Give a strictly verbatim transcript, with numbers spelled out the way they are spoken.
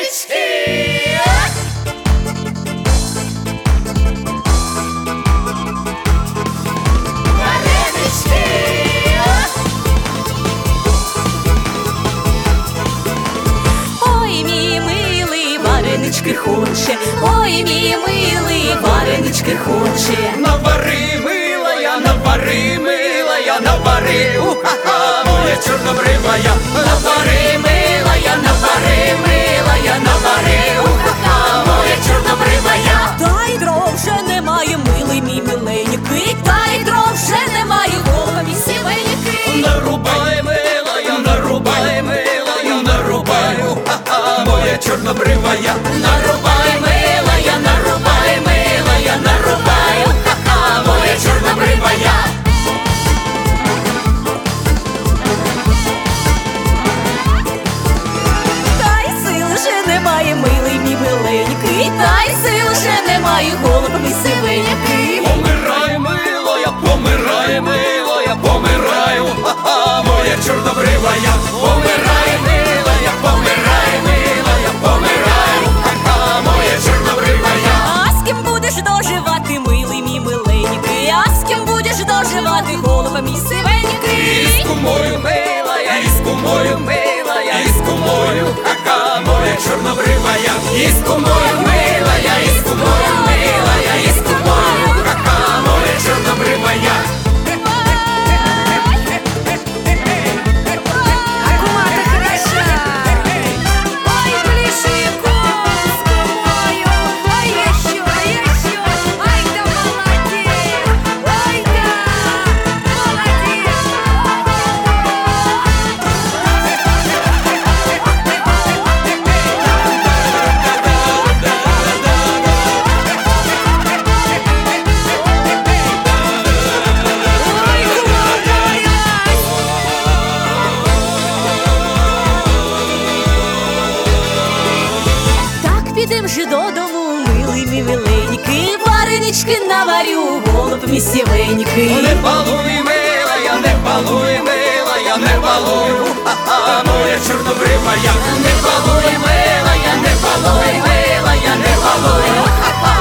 Варенички! Варенички! Ой, мій милий, варенички хоче, ой, мій милий, варенички хоче. Навари, милая, навари, милая, навари, уха-ха, моя чорнобривая. Навари, милая, навари, милая, навари, уха-ха, моя чорнобривая. Дай дров вже немає, милий мій миленький, дай дров вже немає, голова мій сивенький. Нарубай, милая, нарубай, милая, нарубай, уха-ха, моя чорнобривая. Нарубай, милая, нарубай, милая, нарубай, уха-ха, моя чорнобривая. Дай сил вже немає, милий мій миленький, дай сил вже немає, голова мій сивенький. Помирай, милая, помирай, милая, помирай, уха-ха, моя чорнобривая. Помирай, милая, помирай, милая, помирай, уха-ха, моя чорнобривая. А з ким будеш доживати, милий мій миленький, а з ким будеш доживати, голова мій сивенький. Із кумою, милая, із кумою, милая, із кумою, ха-ха, моя чорнобривая. Із кумою, милая, із кумою, милая, із кумою, ха-ха, моя чорнобривая. Ой, пляши с кумою, ой, еще, еще, ай да молодец, ой да, так підем же додому, милий мій миленький, варенички наварю, голуб мій сівенький. Не балуй, милая, не балуй, милая, не балуй, ха-ха, моя чорнобривая. Не балуй, милая, не балуй, милая, не балуй, ха-ха,